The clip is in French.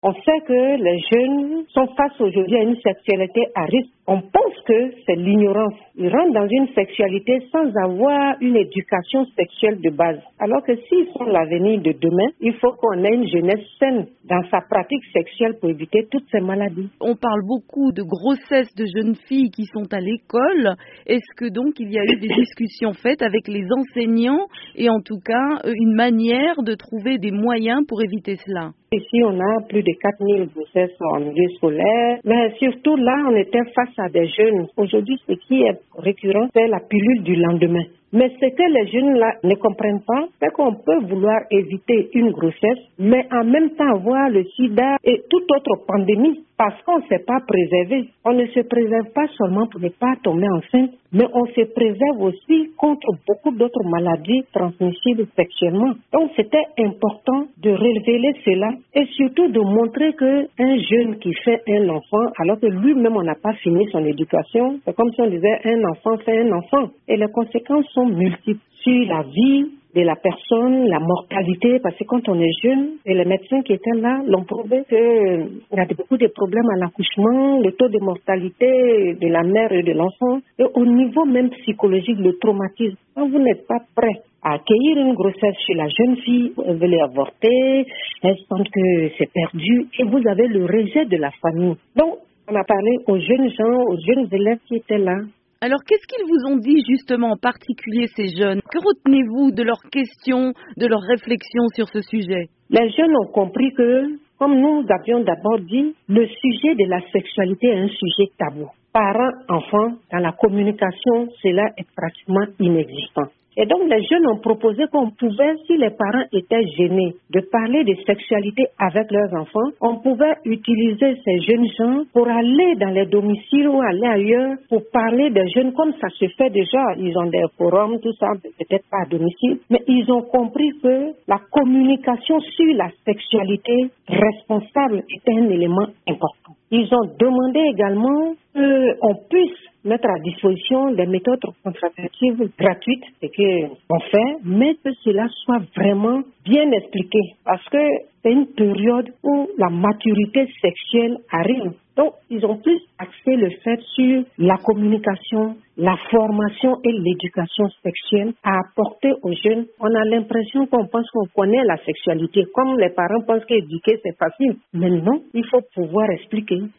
On sait que les jeunes sont face aujourd'hui à une sexualité à risque. On pense que c'est l'ignorance. Ils rentrent dans une sexualité sans avoir une éducation sexuelle de base. Alors que s'ils sont l'avenir de demain, il faut qu'on ait une jeunesse saine dans sa pratique sexuelle pour éviter toutes ces maladies. On parle beaucoup de grossesse de jeunes filles qui sont à l'école. Est-ce que donc il y a eu des discussions faites avec les enseignants et en tout cas une manière de trouver des moyens pour éviter cela? Ici, on a plus de 4000 grossesses en milieu scolaire, mais surtout là, on était face à des jeunes. Aujourd'hui, ce qui est récurrent, c'est la pilule du lendemain. Mais ce que les jeunes là ne comprennent pas, c'est qu'on peut vouloir éviter une grossesse, mais en même temps avoir le sida et toute autre pandémie parce qu'on ne s'est pas préservé. On ne se préserve pas seulement pour ne pas tomber enceinte, mais on se préserve aussi contre beaucoup d'autres maladies transmissibles sexuellement. Donc c'était important de révéler cela et surtout de montrer qu'un jeune qui fait un enfant, alors que lui-même on n'a pas fini son éducation, c'est comme si on disait un enfant fait un enfant. Et les conséquences sont multiples sur la vie de la personne, la mortalité, parce que quand on est jeune, et les médecins qui étaient là l'ont prouvé qu'il y a beaucoup de problèmes à l'accouchement, le taux de mortalité de la mère et de l'enfant, et au niveau même psychologique, le traumatisme. Quand vous n'êtes pas prêt à accueillir une grossesse chez la jeune fille, elle veut avorter, elle sent que c'est perdu, et vous avez le rejet de la famille. Donc, on a parlé aux jeunes gens, aux jeunes élèves qui étaient là. Alors, qu'est-ce qu'ils vous ont dit justement en particulier ces jeunes? Que retenez-vous de leurs questions, de leurs réflexions sur ce sujet? Les jeunes ont compris que, comme nous avions d'abord dit, le sujet de la sexualité est un sujet tabou. Parents, enfants, dans la communication, cela est pratiquement inexistant. Et donc, les jeunes ont proposé qu'on pouvait, si les parents étaient gênés de parler de sexualité avec leurs enfants, on pouvait utiliser ces jeunes gens pour aller dans les domiciles ou aller ailleurs pour parler des jeunes comme ça se fait déjà. Ils ont des forums, tout ça, peut-être pas à domicile, mais ils ont compris que la communication sur la sexualité responsable était un élément important. Ils ont demandé également qu'on puisse mettre à disposition des méthodes contraceptives gratuites, ce qu'on fait, mais que cela soit vraiment bien expliqué, parce que c'est une période où la maturité sexuelle arrive. Donc, ils ont plus axé le fait sur la communication, la formation et l'éducation sexuelle à apporter aux jeunes. On a l'impression qu'on pense qu'on connaît la sexualité, comme les parents pensent qu'éduquer c'est facile. Mais non, il faut pouvoir expliquer.